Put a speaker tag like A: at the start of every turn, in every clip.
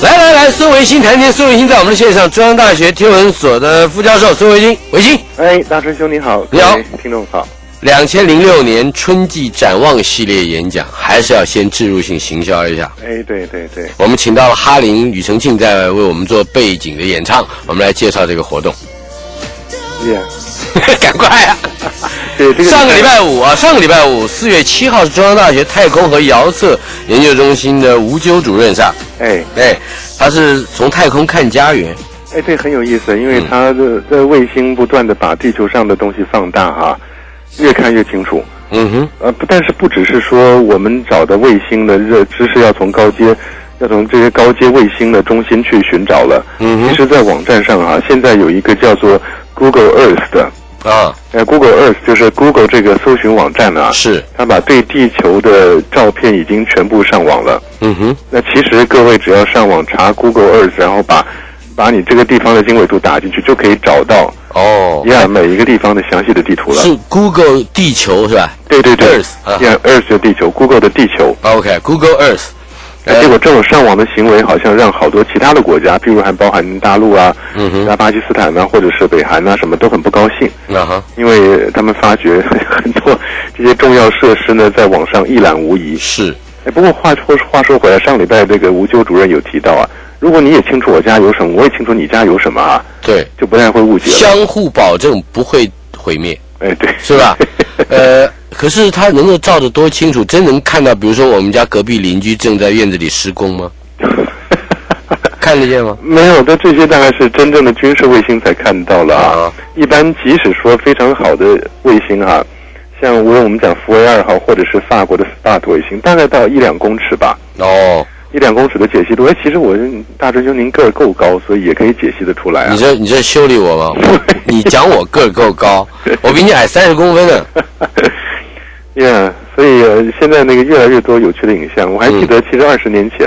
A: 来，孙维新谈天。孙维新在我们的线上，中央大学天文所的副教授孙维新，维新。
B: 大春兄你好，
A: 你好，
B: 听众好。
A: 2006年春季展望系列演讲，还是要先置入性行销一下。
B: 对，
A: 我们请到了哈林、庾澄庆在为我们做背景的演唱，我们来介绍这个活动。赶快啊！
B: 对，这个
A: 上个礼拜五4月7号是中央大学太空和遥测研究中心的吴纠主任上。他是从太空看家园。
B: 对，很有意思，因为他的卫星不断的把地球上的东西放大哈，越看越清楚。但是不只是说我们找的卫星的知识要从这些高阶卫星的中心去寻找了。其实在网站上现在有一个叫做 Google Earth 的。Google Earth 就是 Google 这个搜寻网站
A: 是
B: 它把对地球的照片已经全部上网了。那其实各位只要上网查 Google Earth， 然后把你这个地方的经纬度打进去，就可以找到每一个地方的详细的地图了。
A: 是 Google 地球是吧？
B: 对 Earth 就地球 Google 的地球。
A: Google Earth。
B: 结果这种上网的行为好像让好多其他的国家，譬如还包含大陆巴基斯坦或者是北韩什么都很不高兴。因为他们发觉很多这些重要设施呢在网上一览无遗。
A: 是。
B: 不过话说回来，上礼拜这个吴纠主任有提到如果你也清楚我家有什么，我也清楚你家有什么
A: 对，
B: 就不太会误解了。
A: 相互保证不会毁灭。
B: 对，
A: 是吧？可是他能够照得多清楚？真能看到，比如说我们家隔壁邻居正在院子里施工吗？看得见吗？没
B: 有的，这些大概是真正的军事卫星才看到了一般即使说非常好的卫星像无论我们讲福卫2号或者是法国的 SPOT 卫星，大概到1-2公尺吧。1-2公尺的解析度。其实我大春兄您个儿够高，所以也可以解析得出来
A: 你这修理我吗？你讲我个儿够高，我比你矮30公分呢。
B: 所以现在那个越来越多有趣的影像。我还记得，其实20年前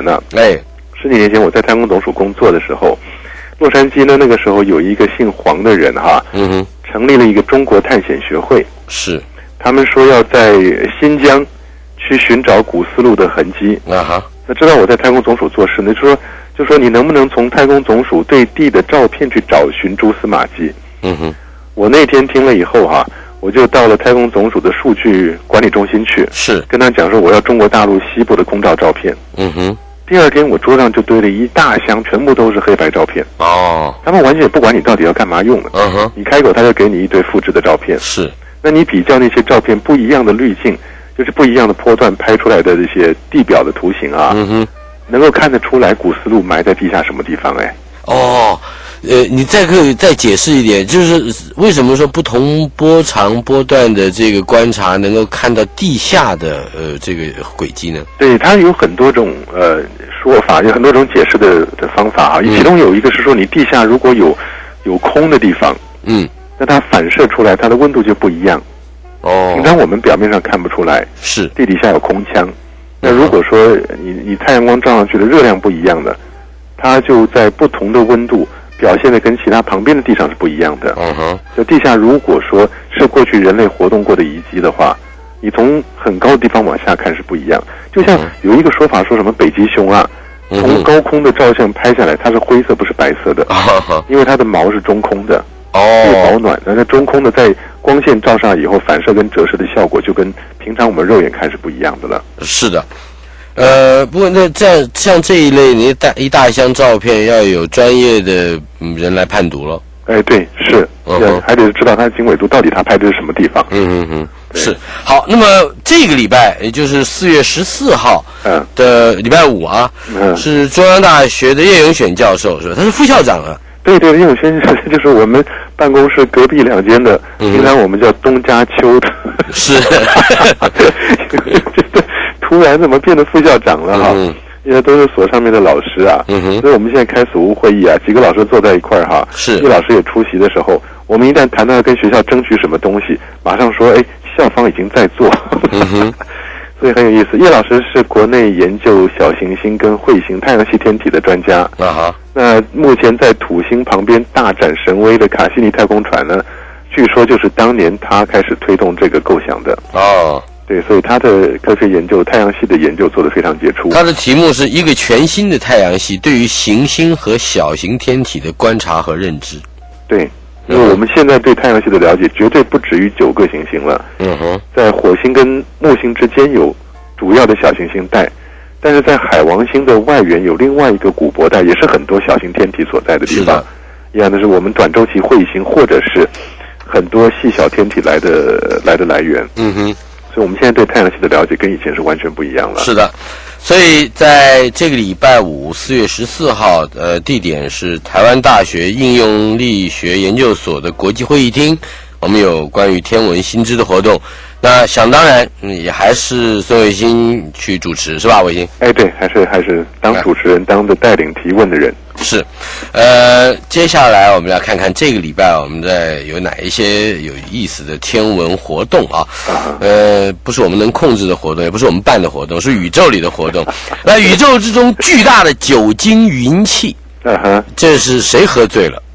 B: 10几年前我在太空总署工作的时候，洛杉矶呢那个时候有一个姓黄的人成立了一个中国探险学会。
A: 是。
B: 他们说要在新疆去寻找古丝路的痕迹。那知道我在太空总署做事呢，就说你能不能从太空总署对地的照片去找寻蛛丝马迹？我那天听了以后我就到了太空总署的数据管理中心去，
A: 是
B: 跟他讲说我要中国大陆西部的空照照片。第二天我桌上就堆了一大箱，全部都是黑白照片。他们完全也不管你到底要干嘛用的。你开口他就给你一堆复制的照片。
A: 是。
B: 那你比较那些照片不一样的滤镜，就是不一样的波段拍出来的这些地表的图形能够看得出来古丝路埋在地下什么地方。
A: 你可以再解释一点，就是为什么说不同波长波段的这个观察能够看到地下的这个轨迹呢？对，
B: 它有很多种说法，有很多种解释的方法其中有一个是说，你地下如果有空的地方，那它反射出来它的温度就不一样。平常我们表面上看不出来，
A: 是
B: 地底下有空腔。那如果说你太阳光照上去的热量不一样的，它就在不同的温度表现的跟其他旁边的地上是不一样的。就地下如果说是过去人类活动过的遗迹的话，你从很高的地方往下看是不一样。就像有一个说法说什么北极熊从高空的照相拍下来，它是灰色不是白色的，因为它的毛是中空的。越保暖，那中空的在光线照上以后反射跟折射的效果就跟平常我们肉眼看是不一样的了。是的。
A: 不过那像这一类，你一大箱照片要有专业的人来判读了。
B: 对，是，还得知道它的经纬度到底它拍的是什么地方。
A: 是。好，那么这个礼拜，也就是4月14号的礼拜五是中央大学的叶永选教授，是吧？他是副校长
B: 对，叶永选就是我们办公室隔壁2间的，平常我们叫东家秋的。
A: 是。
B: 突然怎么变得副校长了因为都是所上面的老师所以我们现在开所务会议几个老师坐在一块
A: 是
B: 叶老师也出席的时候，我们一旦谈到要跟学校争取什么东西，马上说校方已经在做。所以很有意思。叶老师是国内研究小行星跟彗星太阳系天体的专家那目前在土星旁边大展神威的卡西尼太空船呢，据说就是当年他开始推动这个构想的。 对，所以他的科学研究，太阳系的研究做得非常杰出。
A: 他的题目是一个全新的太阳系对于行星和小型天体的观察和认知。
B: 对，因为我们现在对太阳系的了解绝对不止于9个行星了。在火星跟木星之间有主要的小行星带，但是在海王星的外缘有另外一个古柏带，也是很多小型天体所在的地方。一样的是我们短周期彗星或者是很多细小天体来的来源。所以我们现在对太阳系的了解跟以前是完全不一样了。
A: 是的，所以在这个礼拜五4月14号，地点是台湾大学应用力学研究所的国际会议厅，我们有关于天文新知的活动。那想当然，也还是孙卫星去主持，是吧，卫星？
B: 哎，对，还是当主持人，当的带领提问的人。
A: 是，接下来我们要看看这个礼拜我们在有哪一些有意思的天文活动啊？不是我们能控制的活动，也不是我们办的活动，是宇宙里的活动。那宇宙之中巨大的酒精云气，这是谁喝醉了？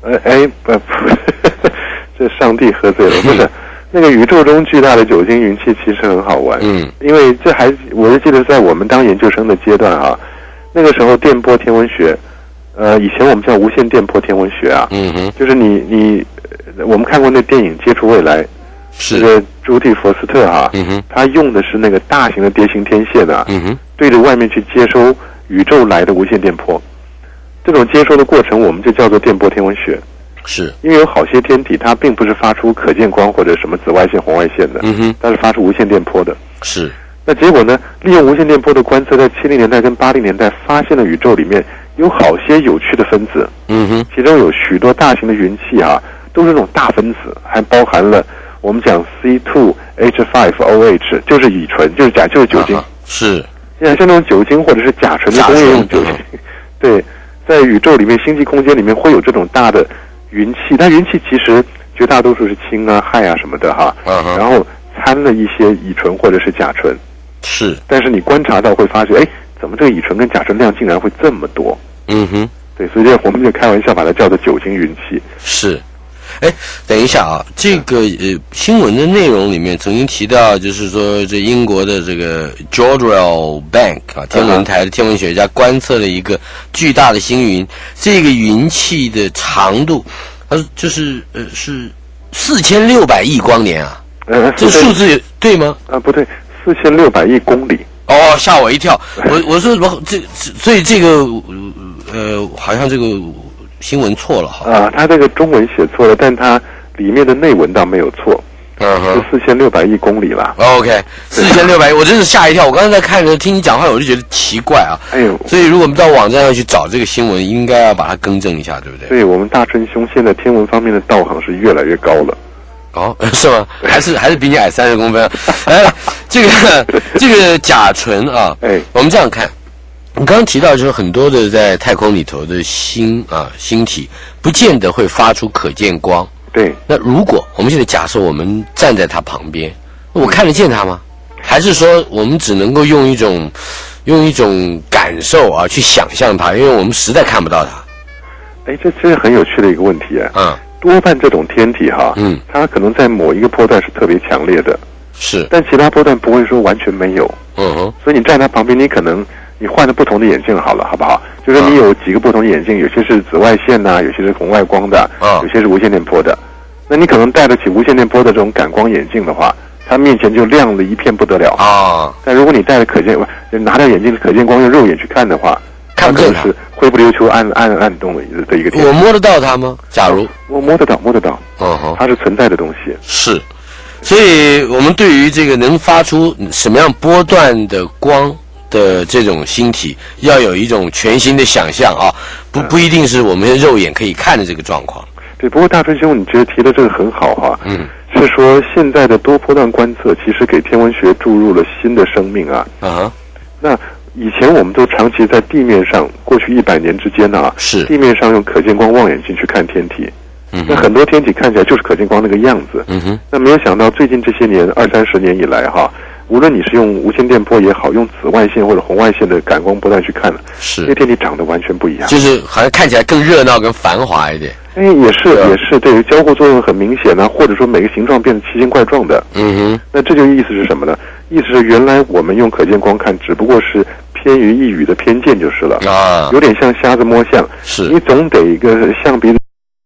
B: 这上帝喝醉了，不是。那个宇宙中巨大的酒精云气其实很好玩，因为我是记得在我们当研究生的阶段啊，那个时候电波天文学，以前我们叫无线电波天文学啊，就是我们看过那电影《接触未来》，
A: 是
B: 这个朱蒂佛斯特啊，他用的是那个大型的蝶形天线啊，对着外面去接收宇宙来的无线电波，这种接收的过程我们就叫做电波天文学。
A: 是
B: 因为有好些天体它并不是发出可见光或者什么紫外线红外线的，它是发出无线电波的。
A: 是，
B: 那结果呢，利用无线电波的观测，在70年代跟80年代发现了宇宙里面有好些有趣的分子，其中有许多大型的云气啊，都是那种大分子，还包含了我们讲 C2H5OH， 就是乙醇，就是酒精，
A: 是
B: 像那种酒精或者是甲醇的工业用酒精，对，在宇宙里面星际空间里面会有这种大的云气，但云气其实绝大多数是氢啊、氦啊什么的哈，然后掺了一些乙醇或者是甲醇，
A: 是，
B: 但是你观察到会发现，怎么这个乙醇跟甲醇量竟然会这么多？对，所以我们就开玩笑把它叫做酒精云气。
A: 是，等一下啊，这个新闻的内容里面曾经提到，就是说这英国的这个 Jodrell Bank 啊，天文台的天文学家观测了一个巨大的星云，这个云气的长度，它就是是4600亿光年啊，这数字对吗？
B: 不对，4600亿公里。
A: 哦，吓我一跳！我说所以这个好像这个新闻错了哈。
B: 他这个中文写错了，但他里面的内文倒没有错。是4600亿公里啦。
A: OK，4600亿，我真是吓一跳！我刚才在看着听你讲话，我就觉得奇怪啊。所以如果我们到网站上去找这个新闻，应该要把它更正一下，对不对？
B: 对，我们大春兄现在天文方面的道行是越来越高了。
A: 是吗？还是比你矮30公分？这个甲醇啊，我们这样看，你刚刚提到就是很多的在太空里头的星体，不见得会发出可见光。
B: 对。
A: 那如果我们现在假设我们站在它旁边，我看得见它吗？还是说我们只能够用一种感受啊去想象它，因为我们实在看不到它。
B: 这是很有趣的一个问题多半这种天体它可能在某一个波段是特别强烈的，
A: 是，
B: 但其他波段不会说完全没有。所以你站在旁边，你可能你换了不同的眼镜好了，好不好？就是你有几个不同的眼镜，有些是紫外线有些是红外光的，有些是无线电波的。那你可能戴得起无线电波的这种感光眼镜的话，它面前就亮了一片不得了但如果你戴了拿掉眼镜可见光用肉眼去看的话，
A: 看不见它，
B: 是灰不溜秋、暗动的一个天体。
A: 我摸得到它吗？假如
B: 我摸得到，它是存在的东西。
A: 是，所以我们对于这个能发出什么样波段的光的这种星体，要有一种全新的想象不一定是我们肉眼可以看的这个状况。
B: 对，不过大春兄，你觉得提的这个很好是说现在的多波段观测其实给天文学注入了新的生命那以前我们都长期在地面上，过去100年之间
A: 是
B: 地面上用可见光望远镜去看天体，那很多天体看起来就是可见光那个样子，那没有想到最近这些年20-30年以来无论你是用无线电波也好，用紫外线或者红外线的感光波段去看了，
A: 是
B: 这些天体长得完全不一样，
A: 就是好像看起来更热闹、更繁华一点。
B: 也是，对，交互作用很明显啊，或者说每个形状变得奇形怪状的。那这就意思是什么呢？意思是原来我们用可见光看，只不过是偏于一隅的偏见就是了啊，有点像瞎子摸象。
A: 是，
B: 你总得一个象鼻子、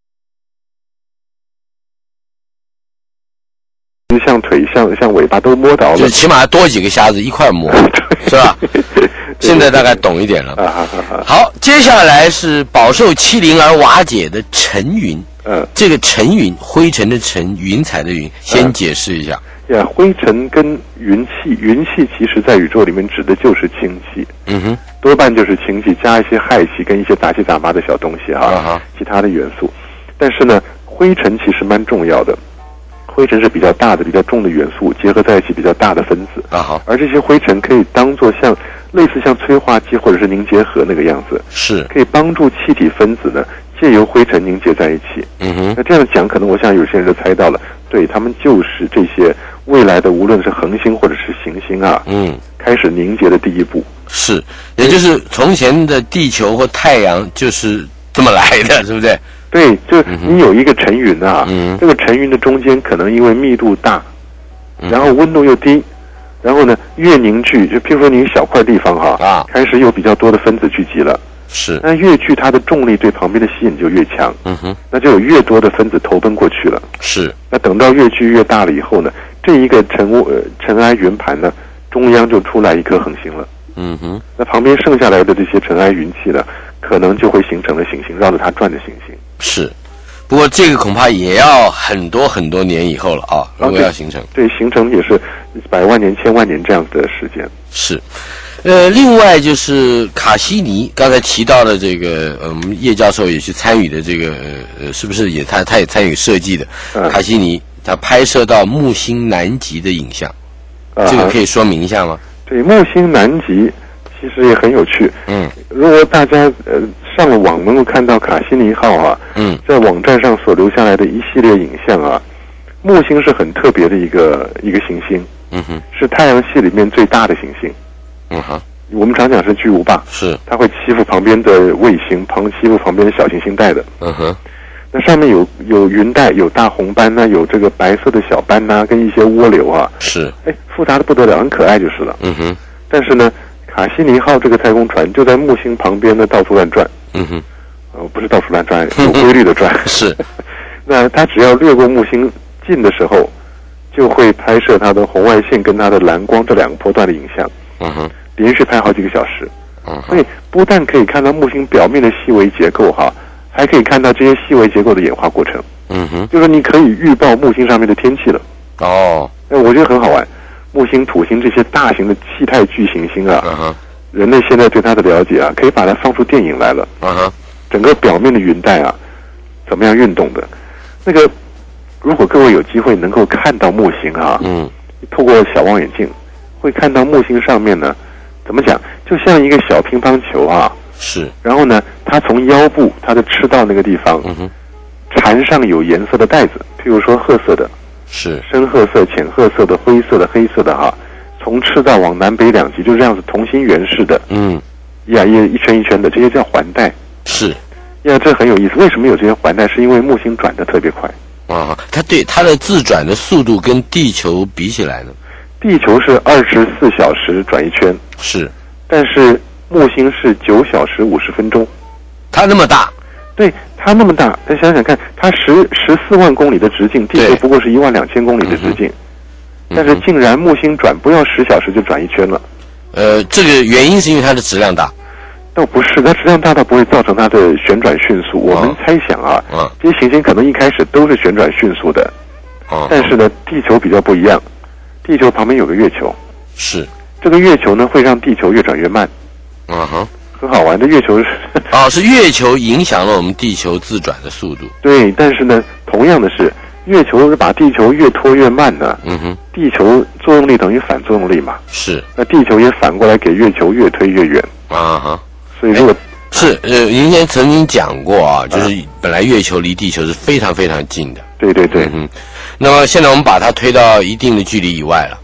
B: 像腿、像尾巴都摸到了，
A: 就起码多几个瞎子一块摸，是吧？现在大概懂一点了。好，接下来是饱受欺凌而瓦解的尘云。这个尘云，灰尘的尘，云彩的云，先解释一下。
B: 灰尘跟云气，云气其实在宇宙里面指的就是氢气。多半就是氢气加一些氦气跟一些杂七杂八的小东西其他的元素。但是呢，灰尘其实蛮重要的。灰尘是比较大的、比较重的元素结合在一起比较大的分子而这些灰尘可以当作类似像催化剂或者是凝结核那个样子，
A: 是
B: 可以帮助气体分子呢借由灰尘凝结在一起。那这样讲，可能我想有些人就猜到了，对，他们就是这些未来的无论是恒星或者是行星开始凝结的第一步。
A: 是，也就是从前的地球或太阳就是这么来的，是不是？
B: 对，就你有一个尘云这个尘云的中间可能因为密度大，然后温度又低，然后呢越凝聚，就譬如说你一小块地方开始有比较多的分子聚集了，
A: 是，
B: 那越聚它的重力对旁边的吸引就越强，那就有越多的分子投奔过去了，
A: 是，
B: 那等到越聚越大了以后呢，这一个尘埃云盘呢，中央就出来一颗恒星了，那旁边剩下来的这些尘埃云气呢，可能就会形成了行星，绕着它转的行星。
A: 是，不过这个恐怕也要很多很多年以后了如果要形成。
B: 对，形成也是100万年、1000万年这样子的时间。
A: 是，另外就是卡西尼刚才提到的这个，我们叶教授也去参与的这个，是不是他也参与设计的？卡西尼他拍摄到木星南极的影像，这个可以说明一下吗？
B: 对，木星南极其实也很有趣。如果大家上了网能够看到卡西尼号在网站上所留下来的一系列影像木星是很特别的一个行星，是太阳系里面最大的行星。我们常讲是巨无霸，
A: 是
B: 它会欺负旁边的卫星，欺负旁边的小行星带的。那上面有云带，有大红斑有这个白色的小斑跟一些涡流
A: 是，
B: 复杂的不得了，很可爱就是了。但是呢，卡西尼号这个太空船就在木星旁边呢到处乱转。不是到处乱转，有规律的转。
A: 是，
B: 那它只要掠过木星近的时候，就会拍摄它的红外线跟它的蓝光这两个波段的影像。连续拍好几个小时。所以不但可以看到木星表面的细微结构还可以看到这些细微结构的演化过程。就是你可以预报木星上面的天气了。我觉得很好玩。木星、土星这些大型的气态巨行星人类现在对它的了解可以把它放出电影来了。整个表面的云带怎么样运动的？那个，如果各位有机会能够看到木星透过小望远镜，会看到木星上面呢，怎么讲？就像一个小乒乓球
A: 是。
B: 然后呢，它从腰部它的赤道那个地方，缠上有颜色的带子，譬如说褐色的，
A: 是
B: 深褐色、浅褐色的、灰色的、黑色的从赤道往南北两极就这样子同心圆式的，一圈一圈的，这些叫环带。
A: 是，
B: 这很有意思。为什么有这些环带？是因为木星转得特别快。
A: 它的自转的速度跟地球比起来呢？
B: 地球是24小时转一圈，
A: 是，
B: 但是木星是9小时50分钟。
A: 它那么大？
B: 对，它那么大。再想想看，它14万公里的直径，地球不过是12000公里的直径，但是竟然木星转不要10小时就转一圈了。
A: 这个原因是因为它的质量大。
B: 倒不是，它质量大到不会造成它的旋转迅速。我们猜想这些行星可能一开始都是旋转迅速的，但是呢，地球比较不一样。地球旁边有个月球，
A: 是，
B: 这个月球呢会让地球越转越慢。很好玩的，月球
A: 是月球影响了我们地球自转的速度。
B: 对，但是呢，同样的是，月球是把地球越拖越慢呢。地球作用力等于反作用力嘛。
A: 是。
B: 那地球也反过来给月球越推越远。所以如果
A: 是您先曾经讲过就是本来月球离地球是非常非常近的。
B: 对。
A: 那么现在我们把它推到一定的距离以外了。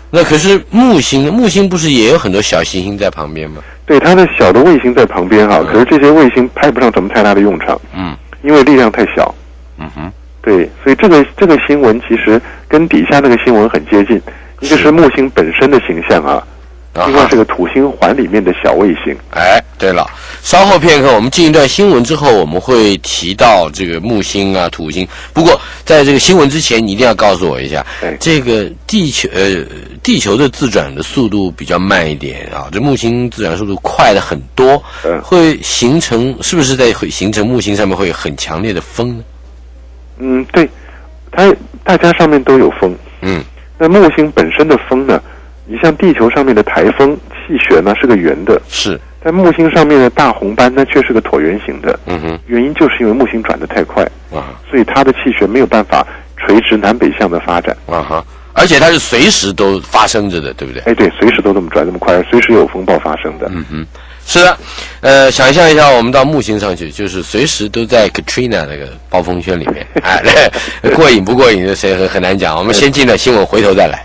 A: 那可是木星不是也有很多小行星在旁边吗？
B: 对，它的小的卫星在旁边哈，可是这些卫星派不上什么太大的用场，因为力量太小。对，所以这个新闻其实跟底下那个新闻很接近，一个是木星本身的形象啊，另外是个土星环里面的小卫星。
A: 哎，对了，稍后片刻我们进一段新闻之后，我们会提到这个木星啊、土星。不过在这个新闻之前，你一定要告诉我一下，这个地球的自转的速度比较慢一点啊，这木星自转速度快的很多，会形成是不是会形成木星上面会有很强烈的风呢？
B: 对，大家上面都有风。那木星本身的风呢？你像地球上面的台风气旋呢是个圆的，
A: 是，
B: 但木星上面的大红斑呢却是个椭圆形的。原因就是因为木星转得太快，所以它的气旋没有办法垂直南北向的发展。
A: 而且它是随时都发生着的，对不对？
B: 对，随时都这么转这么快，随时有风暴发生的。
A: 是的，想象一下，我们到木星上去，就是随时都在 Katrina 那个暴风圈里面，过瘾不过瘾，谁很难讲。我们先进了新闻，回头再来。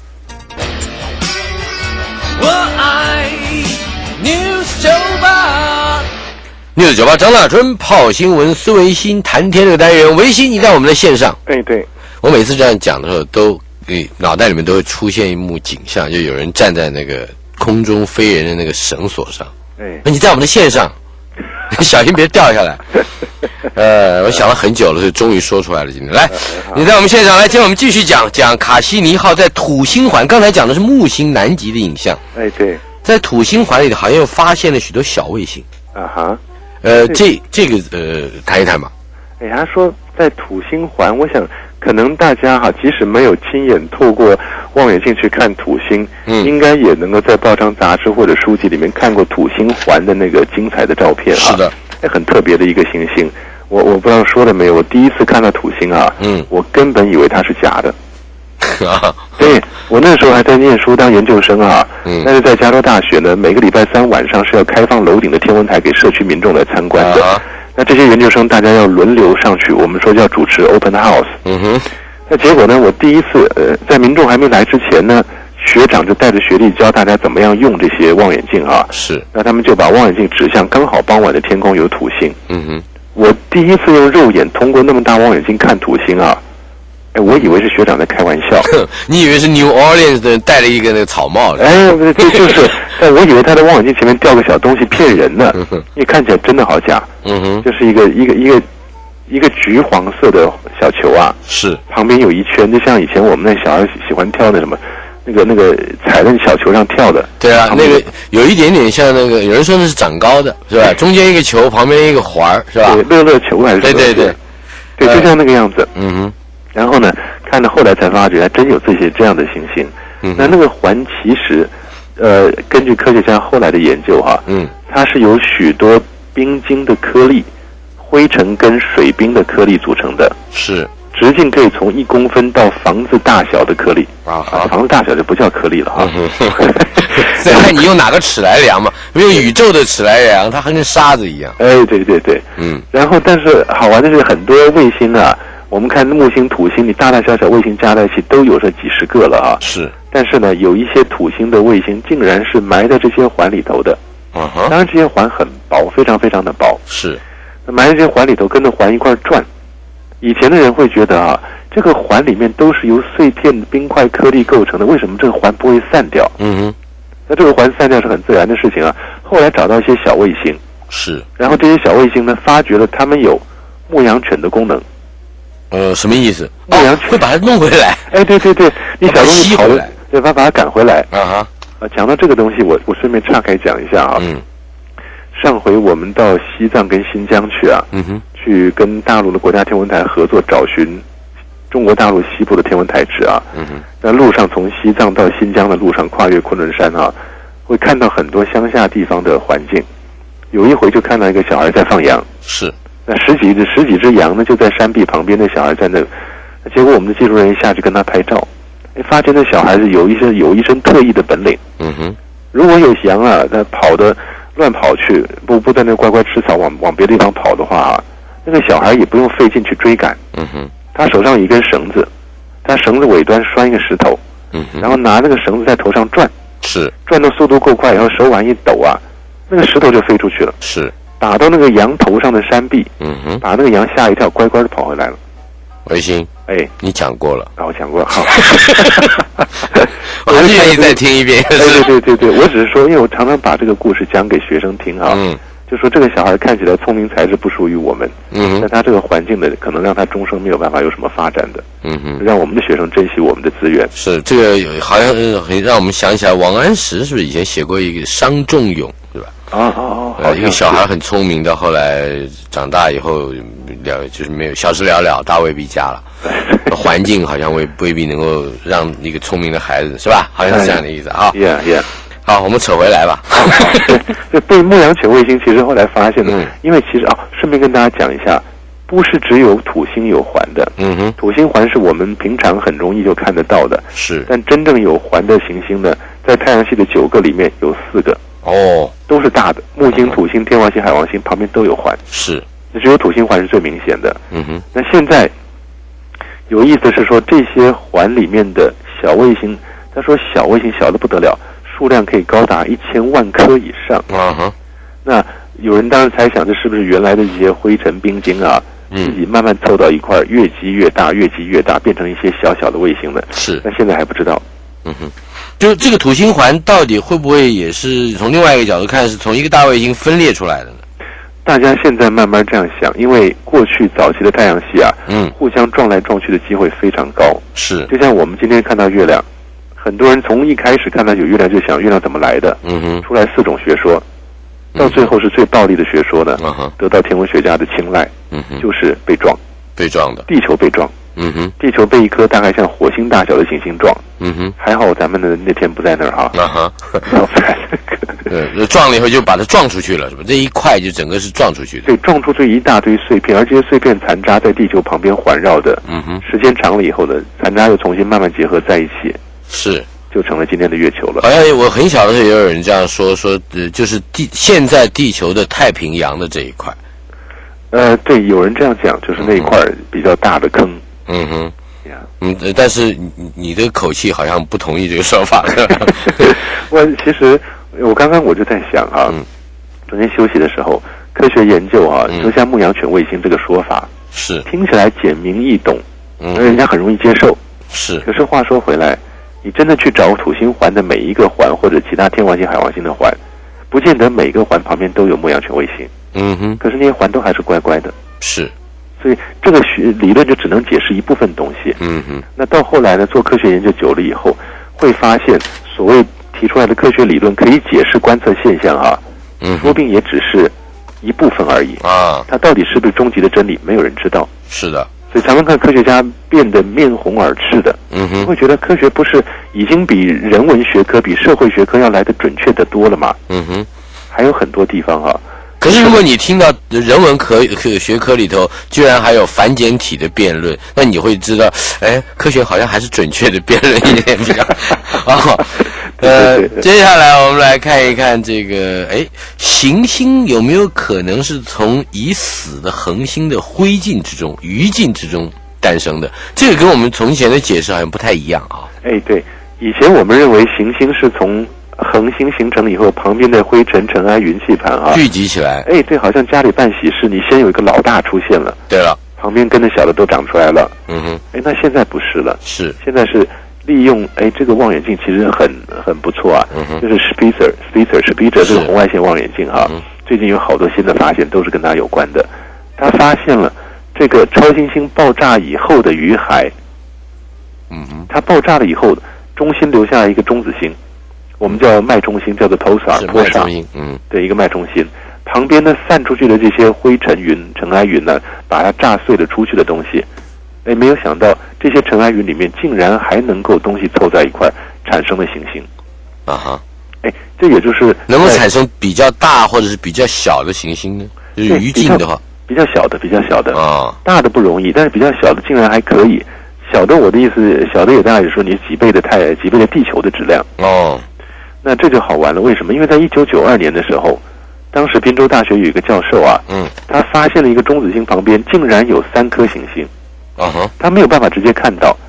A: 我爱 News 98张大春泡新闻，思维新谈天这个单元，维新你在我们的线上。
B: 对，
A: 我每次这样讲的时候，都脑袋里面都会出现一幕景象，就有人站在那个空中飞人的那个绳索上。你在我们的线上，小心别掉下来。我想了很久了，所以终于说出来了。今天来，你在我们线上来，今天我们继续讲卡西尼号在土星环，刚才讲的是木星南极的影像。
B: 对，
A: 在土星环里好像又发现了许多小卫星。这个谈一谈吧。
B: 他说在土星环，我想可能大家即使没有亲眼透过望远镜去看土星，应该也能够在报章杂志或者书籍里面看过土星环的那个精彩的照片。
A: 是的，
B: 很特别的一个行星。我不知道说了没有，我第一次看到土星我根本以为它是假的。对，我那时候还在念书当研究生但是在加州大学呢，每个礼拜三晚上是要开放楼顶的天文台给社区民众来参观的。那这些研究生大家要轮流上去，我们说叫主持 open house。那结果呢，我第一次在民众还没来之前呢，学长就带着学弟教大家怎么样用这些望远镜
A: 是，
B: 那他们就把望远镜指向刚好傍晚的天空有土星。我第一次用肉眼通过那么大望远镜看土星我以为是学长在开玩笑。
A: 你以为是 New Orleans 的人戴了一个那个草帽？
B: 这就是，但我以为他的望远镜前面吊个小东西骗人呢，因为看起来真的好假。就是一个橘黄色的小球
A: 是，
B: 旁边有一圈，就像以前我们那小孩喜欢跳那什么，那个踩在小球上跳的。
A: 对啊，那个有一点点像那个，有人说那是长高的，是吧？中间一个球，旁边一个环，是吧？
B: 乐乐球还是什么？对，就像那个样子。然后呢，看到后来才发觉还真有这样的行星。那个环其实，根据科学家后来的研究它是由许多冰晶的颗粒、灰尘跟水冰的颗粒组成的。是，直径可以从1公分到房子大小的颗粒房子大小就不叫颗粒了
A: 再看你用哪个尺来量嘛，用宇宙的尺来量，它跟沙子一样。
B: 对。然后，但是好玩的是，很多卫星我们看木星、土星，你大大小小卫星加在一起都有这几十个了
A: 是，
B: 但是呢，有一些土星的卫星竟然是埋在这些环里头的。当然，这些环很薄，非常非常的薄。
A: 是，
B: 埋在这些环里头，跟着环一块转。以前的人会觉得这个环里面都是由碎片冰块颗粒构成的，为什么这个环不会散掉？那这个环散掉是很自然的事情后来找到一些小卫星，
A: 是，
B: 然后这些小卫星呢，发觉了它们有牧羊犬的功能。
A: 什么意思？
B: 牧羊犬
A: 会把它弄回来。
B: 对，你小东西跑了，对，把它赶回来。讲到这个东西，我顺便岔开讲一下上回我们到西藏跟新疆去去跟大陆的国家天文台合作找寻中国大陆西部的天文台址在路上从西藏到新疆的路上跨越昆仑山会看到很多乡下地方的环境。有一回就看到一个小孩在放羊。
A: 是。
B: 那十几只羊呢，就在山壁旁边，那小孩在那，结果我们的技术人员下去跟他拍照，发现那小孩子有一身特异的本领。如果有羊他跑的乱跑去，不在那乖乖吃草，往别的地方跑的话那个小孩也不用费劲去追赶。他手上有一根绳子，他绳子尾端拴一个石头， 然后拿那个绳子在头上转，
A: 是
B: 转的速度够快，然后手腕一抖啊，那个石头就飞出去了，
A: 是
B: 打到那个羊头上的山壁，把那个羊吓一跳，乖乖的跑回来了。
A: 维新，你讲过了
B: 啊，我讲过，好，
A: 我还是愿意再听一遍。
B: 对，我只是说，因为我常常把这个故事讲给学生听啊，就说这个小孩看起来聪明才智不输于我们，但他这个环境的可能让他终生没有办法有什么发展的，让我们的学生珍惜我们的资源。
A: 是这个好像让我们想起来，王安石是不是以前写过一个商仲永，对吧？一个小孩很聪明的，后来长大以后就是没有小事了了，大未必佳了。环境好像未必能够让一个聪明的孩子，是吧？好像是这样的意思啊。好，我们扯回来吧。
B: 对牧羊犬卫星，其实后来发现的，因为其实顺便跟大家讲一下，不是只有土星有环的，土星环是我们平常很容易就看得到的，
A: 是。
B: 但真正有环的行星呢，在太阳系的9个里面有4个。都是大的，木星、土星、天王星、海王星旁边都有环，
A: 是，
B: 只有土星环是最明显的。那现在有意思是说，这些环里面的小卫星，他说小卫星小的不得了，数量可以高达1000万颗以上。那有人当然猜想，这是不是原来的一些灰尘冰晶啊，自己慢慢凑到一块，越积越大，越积越大，变成一些小小的卫星了。
A: 是，
B: 但现在还不知道。
A: 就这个土星环到底会不会也是从另外一个角度看，是从一个大卫星分裂出来的呢？
B: 大家现在慢慢这样想，因为过去早期的太阳系啊，互相撞来撞去的机会非常高。
A: 是，
B: 就像我们今天看到月亮，很多人从一开始看到有月亮就想月亮怎么来的，出来4种学说，到最后是最暴力的学说呢，得到天文学家的青睐，就是被撞的，地球被撞。地球被一颗大概像火星大小的行星撞，还好咱们的那天不在那儿哈，
A: 撞了以后就把它撞出去了，是吧？这一块就整个是撞出去的，
B: 对，撞出去一大堆碎片，而这些碎片残渣在地球旁边环绕的，时间长了以后呢，残渣又重新慢慢结合在一起，
A: 是，
B: 就成了今天的月球了。
A: 好像我很小的时候也有人这样说，就是现在地球的太平洋的这一块，
B: 对，有人这样讲，就是那一块比较大的坑。
A: 但是你的口气好像不同意这个说法。
B: 其实我刚刚我就在想啊，昨天休息的时候，科学研究啊，就像牧羊犬卫星这个说法，
A: 是
B: 听起来简明易懂，人家很容易接受。
A: 是，
B: 可是话说回来，你真的去找土星环的每一个环，或者其他天王星、海王星的环，不见得每个环旁边都有牧羊犬卫星。可是那些环都还是乖乖的。
A: 是。
B: 所以这个理论就只能解释一部分东西。那到后来呢，做科学研究久了以后，会发现所谓提出来的科学理论可以解释观测现象啊，说不定也只是一部分而已啊。它到底是不是终极的真理，没有人知道。
A: 是的。
B: 所以常常看科学家变得面红耳赤的，会觉得科学不是已经比人文学科、比社会学科要来得准确得多了吗？还有很多地方啊。
A: 可是如果你听到人文学科里头居然还有反简体的辩论，那你会知道，科学好像还是准确的辩论一点比较好。接下来我们来看一看这个，行星有没有可能是从已死的恒星的灰烬之中、余烬之中诞生的？这个跟我们从前的解释好像不太一样啊。
B: 对，以前我们认为行星是从恒星形成了以后，旁边的灰尘、尘埃、云气盘啊
A: 聚集起来。
B: 对，好像家里办喜事，你先有一个老大出现了，
A: 对了，
B: 旁边跟着小的都长出来了。那现在不是了，
A: 是
B: 现在是利用这个望远镜其实很不错啊，就是 Spitzer 这个红外线望远镜啊，最近有好多新的发现都是跟它有关的。他发现了这个超新星爆炸以后的余氦，它爆炸了以后，中心留下了一个中子星。我们叫脉冲星，叫做 pulsar，
A: 脉冲星，
B: 对，一个脉冲星。旁边呢散出去的这些灰尘云、尘埃云呢，把它炸碎了出去的东西，没有想到这些尘埃云里面竟然还能够东西凑在一块产生了行星。这也就是
A: 能够产生比较大或者是比较小的行星呢？就是余烬的话，
B: 比较小的啊，大的不容易，但是比较小的竟然还可以。小的，我的意思，小的也大概是说你几倍的地球的质量哦。那这就好玩了，为什么？因为在1992年的时候，当时宾州大学有一个教授啊，他发现了一个中子星旁边竟然有3颗行星，他没有办法直接看到，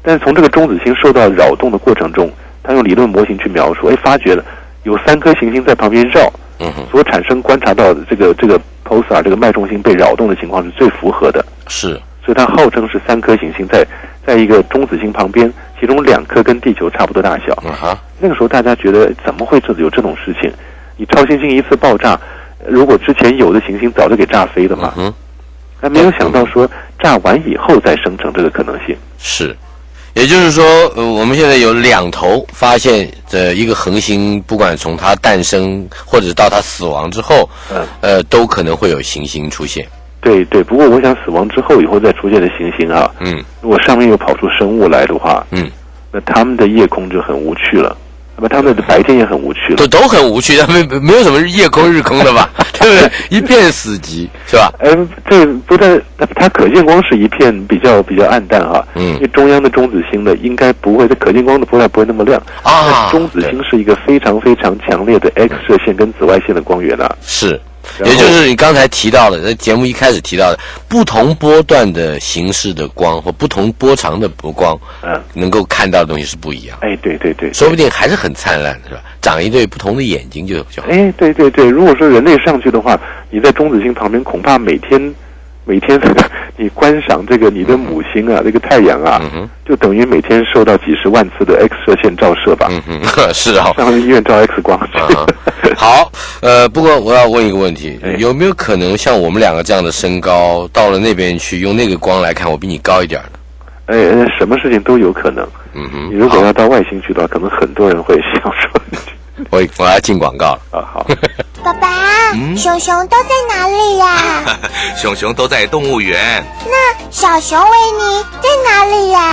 B: 但是从这个中子星受到扰动的过程中，他用理论模型去描述，发觉了有3颗行星在旁边绕，所产生观察到的这个 pulsar 这个脉冲星被扰动的情况是最符合的。
A: 是，
B: 所以它号称是3颗行星在一个中子星旁边，其中2颗跟地球差不多大小。那个时候大家觉得怎么会有这种事情？你超新星一次爆炸，如果之前有的行星早就给炸飞了嘛，还没有想到说炸完以后再生成这个可能性。
A: 是，也就是说，我们现在有2头发现的一个恒星，不管从它诞生或者到它死亡之后，都可能会有行星出现。
B: 对对，不过我想死亡之后以后再出现的行星啊，如果上面又跑出生物来的话，那他们的夜空就很无趣了。那么他们的白天也很无趣了，
A: 都很无趣，没有什么夜空日空的吧，对不对？一片死寂，是吧？
B: 这不但它可见光是一片比较暗淡哈，因为中央的中子星呢应该不会，这可见光的波段不会那么亮啊。中子星是一个非常非常强烈的 X 射线跟紫外线的光源啊，
A: 是。也就是你刚才提到的，在节目一开始提到的，不同波段的形式的光或不同波长的光，能够看到的东西是不一样。
B: 对对对，
A: 说不定还是很灿烂的，是吧？长一对不同的眼睛就好。
B: 对对对，如果说人类上去的话，你在中子星旁边，恐怕每天你观赏这个你的母星啊，这个太阳啊，就等于每天受到几10万次的 X 射线照射吧。
A: 是啊，
B: 上医院照 X 光。
A: 好，不过我要问一个问题，有没有可能像我们2个这样的身高，到了那边去用那个光来看，我比你高一点呢？
B: 什么事情都有可能。你如果要到外星去的话，可能很多人会想说。
A: 我要进广告了
B: 啊！好，
C: 爸爸，熊熊都在哪里呀？
D: 熊熊都在动物园。
C: 那小熊维尼在哪里呀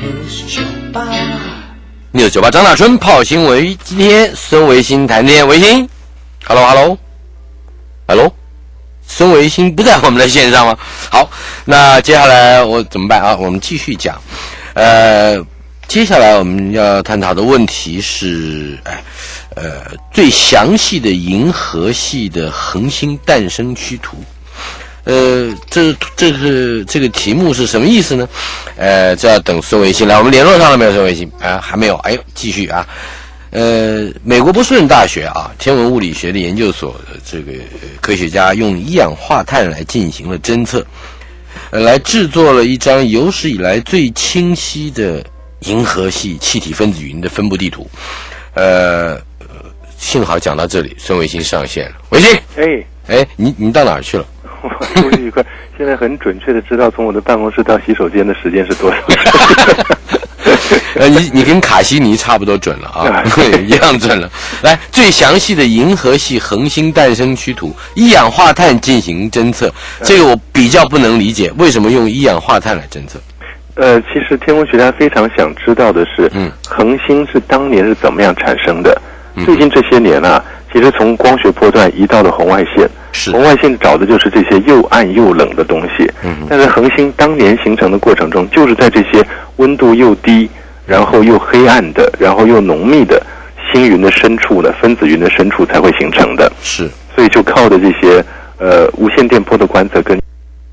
A: ？News98张大春泡新闻，今天孙维新谈天。维新 ，Hello， 孙维新不在我们的线上吗？好，那接下来我怎么办啊？我们继续讲。接下来我们要探讨的问题是，最详细的银河系的恒星诞生区图。这个题目是什么意思呢？这要等孙维新来。我们联络上了没有？孙维新还没有。继续啊。美国波士顿大学天文物理学的研究所的这个科学家用一氧化碳来进行了侦测，来制作了一张有史以来最清晰的银河系气体分子云的分布地图。幸好讲到这里，孙维新上线了。维新，你到哪儿去了？
B: 我出去一块，现在很准确的知道从我的办公室到洗手间的时间是多少。
A: 你跟卡西尼差不多准了啊，一样准了。来，最详细的银河系恒星诞生区图，一氧化碳进行侦测。这个我比较不能理解，为什么用一氧化碳来侦测？
B: 其实天文学家非常想知道的是，恒星是当年是怎么样产生的。最近这些年其实从光学波段移到了红外线。红外线找的就是这些又暗又冷的东西。但是恒星当年形成的过程中，就是在这些温度又低，然后又黑暗的，然后又浓密的星云的深处呢，分子云的深处才会形成的。
A: 是，
B: 所以就靠着这些无线电波的观测跟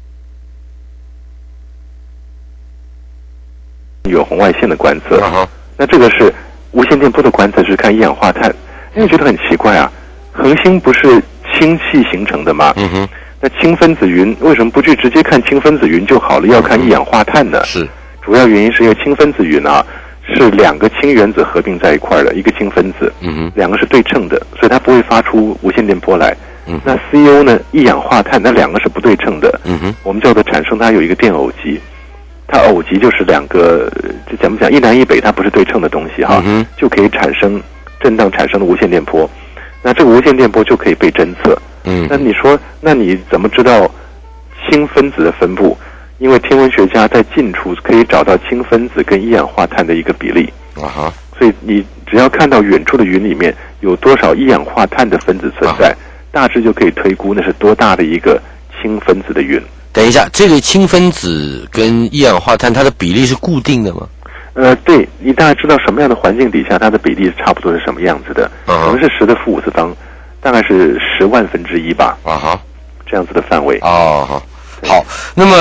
B: 有红外线的观测。那这个是无线电波的观测是看一氧化碳。因为觉得很奇怪啊，恒星不是氢气形成的吗？那氢分子云为什么不去直接看氢分子云就好了，要看一氧化碳呢？
A: 是，
B: 主要原因是因为氢分子云是2个氢原子合并在一块的一个氢分子，2个是对称的，所以它不会发出无线电波来。那 CO 呢，一氧化碳那2个是不对称的，我们叫做产生它有一个电偶极，它偶极就是2个，就怎么讲，一南一北它不是对称的东西就可以产生震荡产生的无线电波。那这个无线电波就可以被侦测。那你说，那你怎么知道氢分子的分布？因为天文学家在近处可以找到氢分子跟一氧化碳的一个比例。所以你只要看到远处的云里面有多少一氧化碳的分子存在，大致就可以推估那是多大的一个氢分子的云。
A: 等一下，这个氢分子跟一氧化碳它的比例是固定的吗？
B: 对，你大概知道什么样的环境底下它的比例差不多是什么样子的，可能是10的负50方，大概是10万分之一吧。这样子的范围。
A: 好，那么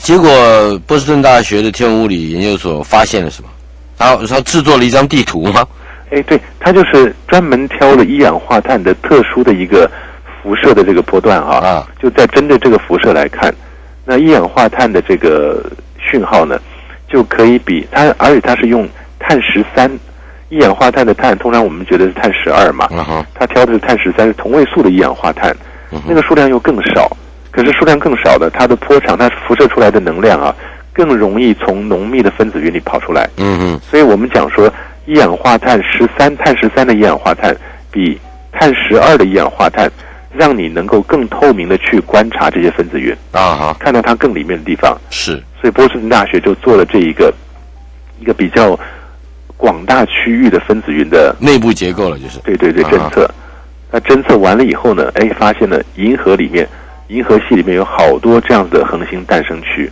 A: 结果波士顿大学的天文物理研究所发现了什么？他制作了一张地图吗？
B: 对，他就是专门挑了一氧化碳的特殊的一个辐射的这个波段就在针对这个辐射来看，那一氧化碳的这个讯号呢，就可以比它，而且它是用碳13，一氧化碳的碳通常我们觉得是碳12嘛，它挑的是碳13，是同位素的一氧化碳，那个数量又更少，可是数量更少的，它的波长，它辐射出来的能量更容易从浓密的分子云里跑出来。所以我们讲说，一氧化碳13，碳13的一氧化碳比碳12的一氧化碳，让你能够更透明的去观察这些分子云看到它更里面的地方。
A: 是，
B: 所以波士顿大学就做了这一个比较广大区域的分子云的
A: 内部结构了，就是
B: 对侦测。那侦测完了以后呢，发现了银河系里面有好多这样的恒星诞生区。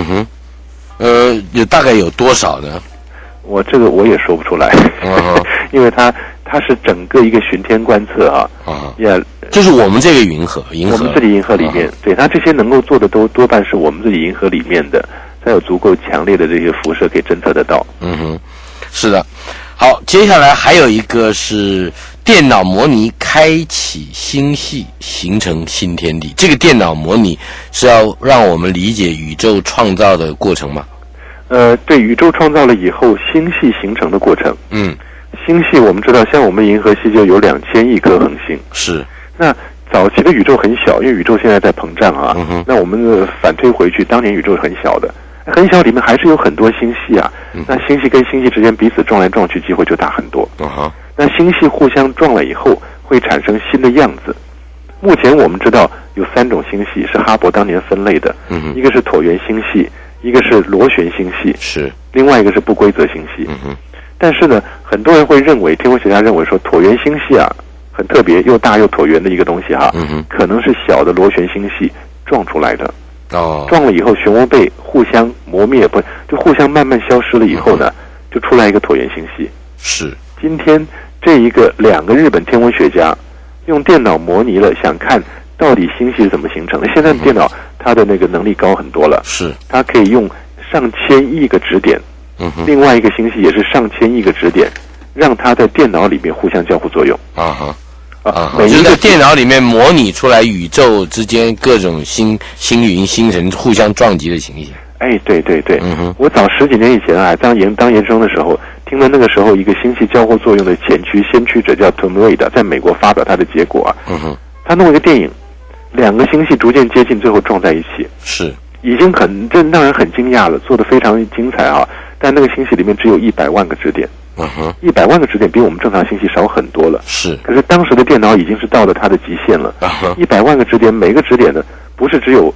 A: 大概有多少呢？
B: 这个我也说不出来，因为它是整个一个巡天观测
A: 就是我们这个银河
B: 我们自己银河里面，对，它这些能够做的都多半是我们自己银河里面的，才有足够强烈的这些辐射可以侦测得到。
A: 是的。好，接下来还有一个是电脑模拟开启星系形成新天地。这个电脑模拟是要让我们理解宇宙创造的过程吗？
B: 对，宇宙创造了以后，星系形成的过程。星系我们知道，像我们银河系就有2000亿颗恒星。
A: 是。
B: 那早期的宇宙很小，因为宇宙现在在膨胀那我们反推回去，当年宇宙很小的，很小里面还是有很多星系那星系跟星系之间彼此撞来撞去，机会就大很多。那星系互相撞了以后，会产生新的样子。目前我们知道有3种星系是哈勃当年分类的，一个是椭圆星系，一个是螺旋星系，
A: 是，
B: 另外一个是不规则星系。但是呢，很多人会认为，天文学家认为说，椭圆星系很特别，又大又椭圆的一个东西可能是小的螺旋星系撞出来的。撞了以后，漩涡背互相磨灭，就互相慢慢消失了以后呢，就出来一个椭圆星系。
A: 是。
B: 今天这2个日本天文学家用电脑模拟了，想看到底星系是怎么形成的。现在的电脑它的那个能力高很多了，
A: 是，
B: 它可以用上千亿个指点，另外一个星系也是上千亿个指点，让它在电脑里面互相交互作用。
A: 每一个电脑里面模拟出来宇宙之间各种星云、星辰互相撞击的情形。
B: 对。我早10几年以前当研究生的时候，听了那个时候一个星系交互作用的先驱者叫 Tom Reid， 在美国发表他的结果他弄一个电影，2个星系逐渐接近，最后撞在一起。
A: 是。
B: 已经这让人很惊讶了，做得非常精彩但那个星系里面只有100万个指点。100万个指点比我们正常星系少很多了。
A: 是。
B: 可是当时的电脑已经是到了它的极限了。100万个指点，每个指点呢不是只有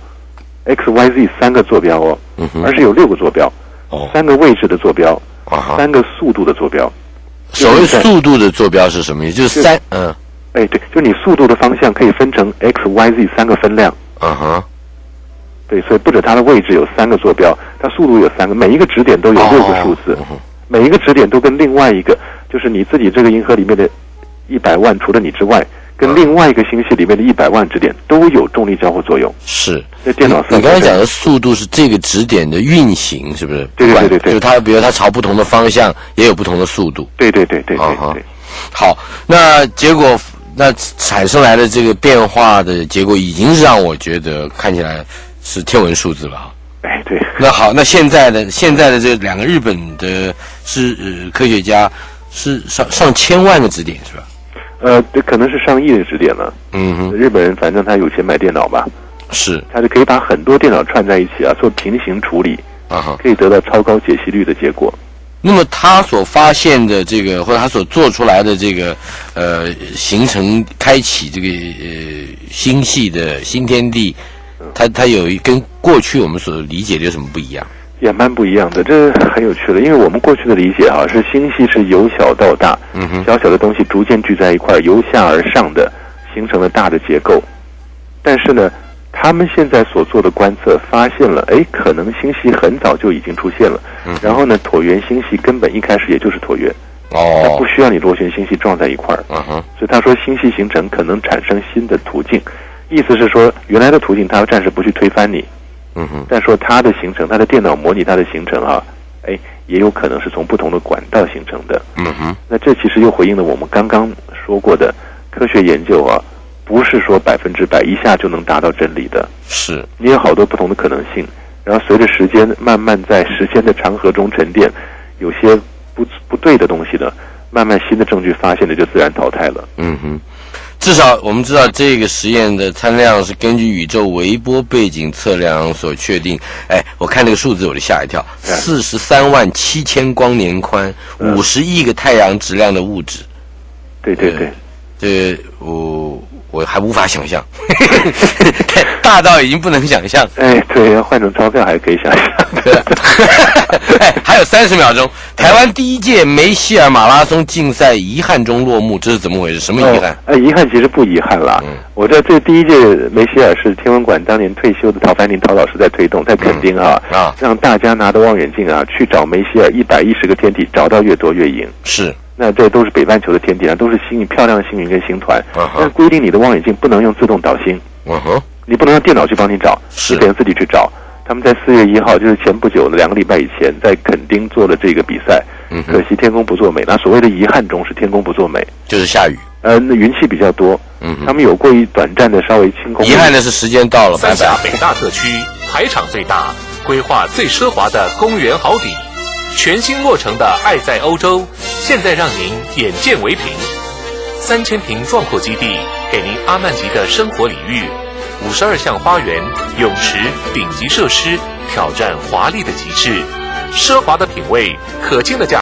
B: XYZ 3个坐标而是有6个坐标，3个位置的坐标，3个速度的坐标。
A: 所谓速度的坐标是什么意思？就是
B: 对，就你速度的方向可以分成 XYZ 3个分量。对，所以不止它的位置有3个坐标，它速度有3个，每一个指点都有6个数字，每一个指点都跟另外一个，就是你自己这个银河里面的100万，除了你之外，跟另外一个星系里面的100万指点都有重力交互作用。
A: 是。
B: 在电脑
A: 你刚才讲的速度是这个指点的运行，是不是？
B: 对，
A: 就是它，比如它朝不同的方向也有不同的速度。
B: 对。
A: 好，那结果产生来的这个变化的结果，已经是让我觉得看起来是天文数字了
B: 对。
A: 那好，那现在的这2个日本的科学家是上千万个指点是吧？
B: 这可能是上亿的指点了。日本人反正他有钱买电脑吧，
A: 是，
B: 他就可以把很多电脑串在一起做平行处理，可以得到超高解析率的结果。
A: 那么他所发现的这个，或者他所做出来的这个形成开启这个星系的新天地，它有跟过去我们所理解的有什么不一样？
B: 也蛮不一样的，这很有趣的。因为我们过去的理解是星系是由小到大，小小的东西逐渐聚在一块，由下而上的形成了大的结构。但是呢，他们现在所做的观测发现了，可能星系很早就已经出现了。然后呢，椭圆星系根本一开始也就是椭圆，它不需要你螺旋星系撞在一块儿。所以他说星系形成可能产生新的途径，意思是说原来的途径它暂时不去推翻你， 但说它的形成，它的电脑模拟它的形成啊，也有可能是从不同的管道形成的。那这其实又回应了我们刚刚说过的科学研究啊，不是说100%一下就能达到真理的，
A: 是
B: 你有好多不同的可能性，然后随着时间慢慢在时间的长河中沉淀，有些不对的东西呢，慢慢新的证据发现的就自然淘汰了。
A: 至少我们知道这个实验的参量是根据宇宙微波背景测量所确定。我看那个数字我就吓一跳，437000光年宽，50亿个太阳质量的物质。
B: 对，
A: 这我还无法想象，大到已经不能想象。
B: 对，要换成钞票还可以想象。
A: 还有30秒钟，台湾第一届梅西尔马拉松竞赛遗憾中落幕，这是怎么回事？什么遗憾？
B: 遗憾其实不遗憾啦。我知道这第一届梅西尔是天文馆当年退休的陶凡林陶老师在推动，在垦丁让大家拿着望远镜去找梅西尔110个天体，找到越多越赢。
A: 是。
B: 那这都是北半球的天体都是漂亮的星云跟星团。但规定你的望远镜不能用自动导星。你不能让电脑去帮你找，你得自己去找。他们在4月1号，就是前不久的2个礼拜以前，在垦丁做了这个比赛。可惜天公不作美。那所谓的遗憾中是天公不作美，
A: 就是下雨。
B: 那云气比较多。他们有过一短暂的稍微清空。
A: 遗憾的是时间到了。
E: 三峡北大特区排场最大、规划最奢华的公园好邸，全新落成的爱在欧洲，现在让您眼见为凭。3000平壮阔基地，给您阿曼级的生活礼遇。52项花园、泳池、顶级设施，挑战华丽的极致，奢华的品味，可敬的价。